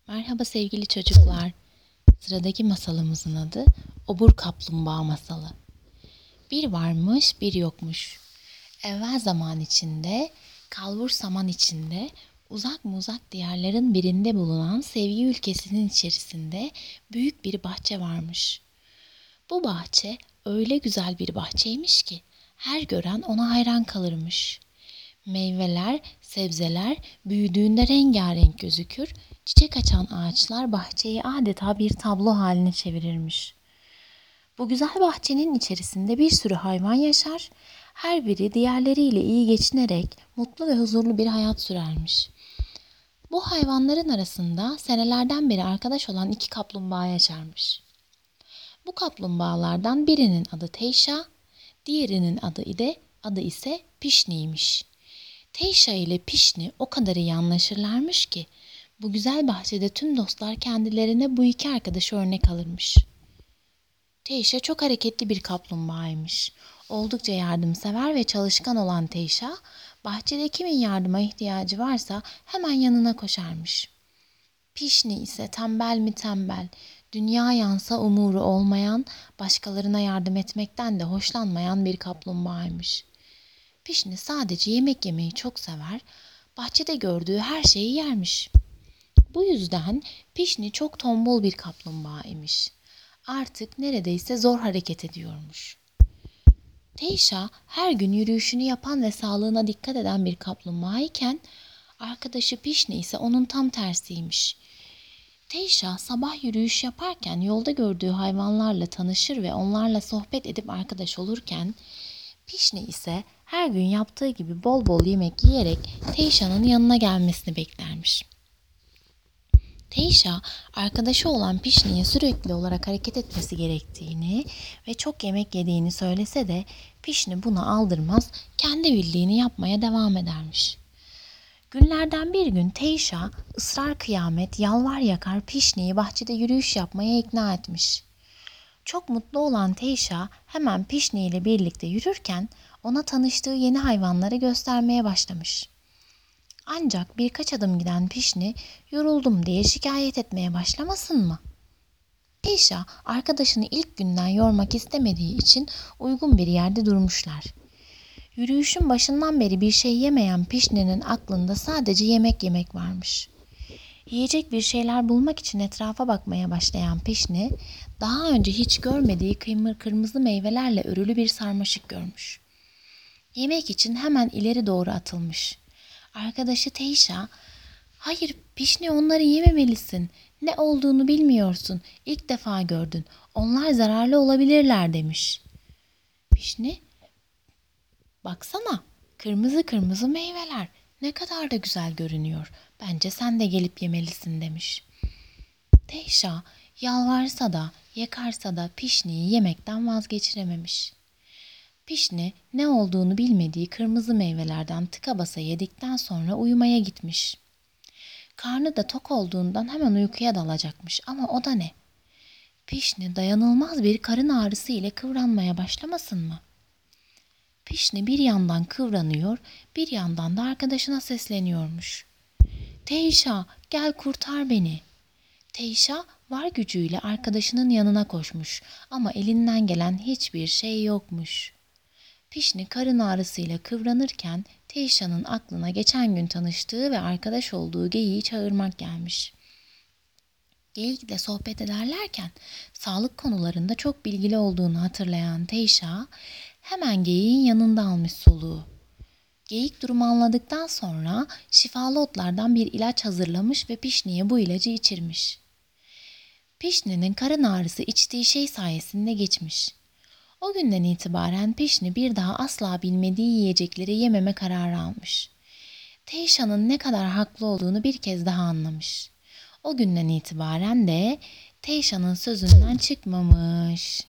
Merhaba sevgili çocuklar. Sıradaki masalımızın adı Obur Kaplumbağa Masalı. Bir varmış, bir yokmuş. Evvel zaman içinde, kalbur saman içinde, uzak mı uzak diyarların birinde bulunan sevgi ülkesinin içerisinde büyük bir bahçe varmış. Bu bahçe öyle güzel bir bahçeymiş ki her gören ona hayran kalırmış. Meyveler, sebzeler büyüdüğünde rengarenk gözükür, çiçek açan ağaçlar bahçeyi adeta bir tablo haline çevirirmiş. Bu güzel bahçenin içerisinde bir sürü hayvan yaşar, her biri diğerleriyle iyi geçinerek mutlu ve huzurlu bir hayat sürermiş. Bu hayvanların arasında senelerden beri arkadaş olan iki kaplumbağa yaşarmış. Bu kaplumbağalardan birinin adı Teyşa, diğerinin adı ise Pişni'ymiş. Teyşa ile Pişni o kadar iyi anlaşırlarmış ki bu güzel bahçede tüm dostlar kendilerine bu iki arkadaşı örnek alırmış. Teyşa çok hareketli bir kaplumbağaymış. Oldukça yardımsever ve çalışkan olan Teyşa, bahçede kimin yardıma ihtiyacı varsa hemen yanına koşarmış. Pişni ise tembel mi tembel, dünya yansa umuru olmayan, başkalarına yardım etmekten de hoşlanmayan bir kaplumbağaymış. Pişni sadece yemek yemeyi çok sever, bahçede gördüğü her şeyi yermiş. Bu yüzden Pişni çok tombul bir kaplumbağa imiş. Artık neredeyse zor hareket ediyormuş. Teyşa her gün yürüyüşünü yapan ve sağlığına dikkat eden bir kaplumbağa iken arkadaşı Pişni ise onun tam tersiymiş. Teyşa sabah yürüyüş yaparken yolda gördüğü hayvanlarla tanışır ve onlarla sohbet edip arkadaş olurken Pişni ise her gün yaptığı gibi bol bol yemek yiyerek Teyşa'nın yanına gelmesini beklermiş. Teyşa, arkadaşı olan Pişni'ye sürekli olarak hareket etmesi gerektiğini ve çok yemek yediğini söylese de Pişni buna aldırmaz, kendi bildiğini yapmaya devam edermiş. Günlerden bir gün Teyşa ısrar kıyamet, yalvar yakar Pişni'yi bahçede yürüyüş yapmaya ikna etmiş. Çok mutlu olan Teyşa hemen Pişni ile birlikte yürürken ona tanıştığı yeni hayvanları göstermeye başlamış. Ancak birkaç adım giden Pişni yoruldum diye şikayet etmeye başlamasın mı? Teyşa arkadaşını ilk günden yormak istemediği için uygun bir yerde durmuşlar. Yürüyüşün başından beri bir şey yemeyen Pişni'nin aklında sadece yemek yemek varmış. Yiyecek bir şeyler bulmak için etrafa bakmaya başlayan Pişni, daha önce hiç görmediği kırmızı meyvelerle örülü bir sarmaşık görmüş. Yemek için hemen ileri doğru atılmış. Arkadaşı Teyşa, "Hayır Pişni, onları yememelisin. Ne olduğunu bilmiyorsun. İlk defa gördün. Onlar zararlı olabilirler," demiş. Pişni, "Baksana, kırmızı kırmızı meyveler. Ne kadar da güzel görünüyor. Bence sen de gelip yemelisin," demiş. Teyşa yalvarsa da yakarsa da Pişni'yi yemekten vazgeçirememiş. Pişni ne olduğunu bilmediği kırmızı meyvelerden tıka basa yedikten sonra uyumaya gitmiş. Karnı da tok olduğundan hemen uykuya dalacakmış ama o da ne? Pişni dayanılmaz bir karın ağrısı ile kıvranmaya başlamasın mı? Pişni bir yandan kıvranıyor, bir yandan da arkadaşına sesleniyormuş. "Teyşa, gel kurtar beni." Teyşa var gücüyle arkadaşının yanına koşmuş ama elinden gelen hiçbir şey yokmuş. Pişni karın ağrısıyla kıvranırken Teyşa'nın aklına geçen gün tanıştığı ve arkadaş olduğu geyiği çağırmak gelmiş. Geyikle sohbet ederlerken sağlık konularında çok bilgili olduğunu hatırlayan Teyşa hemen geyiğin yanında almış soluğu. Geyik durumu anladıktan sonra şifalı otlardan bir ilaç hazırlamış ve Pişni'ye bu ilacı içirmiş. Pişni'nin karın ağrısı içtiği şey sayesinde geçmiş. O günden itibaren Pişni bir daha asla bilmediği yiyecekleri yememe kararı almış. Teyşa'nın ne kadar haklı olduğunu bir kez daha anlamış. O günden itibaren de Teyşa'nın sözünden çıkmamış.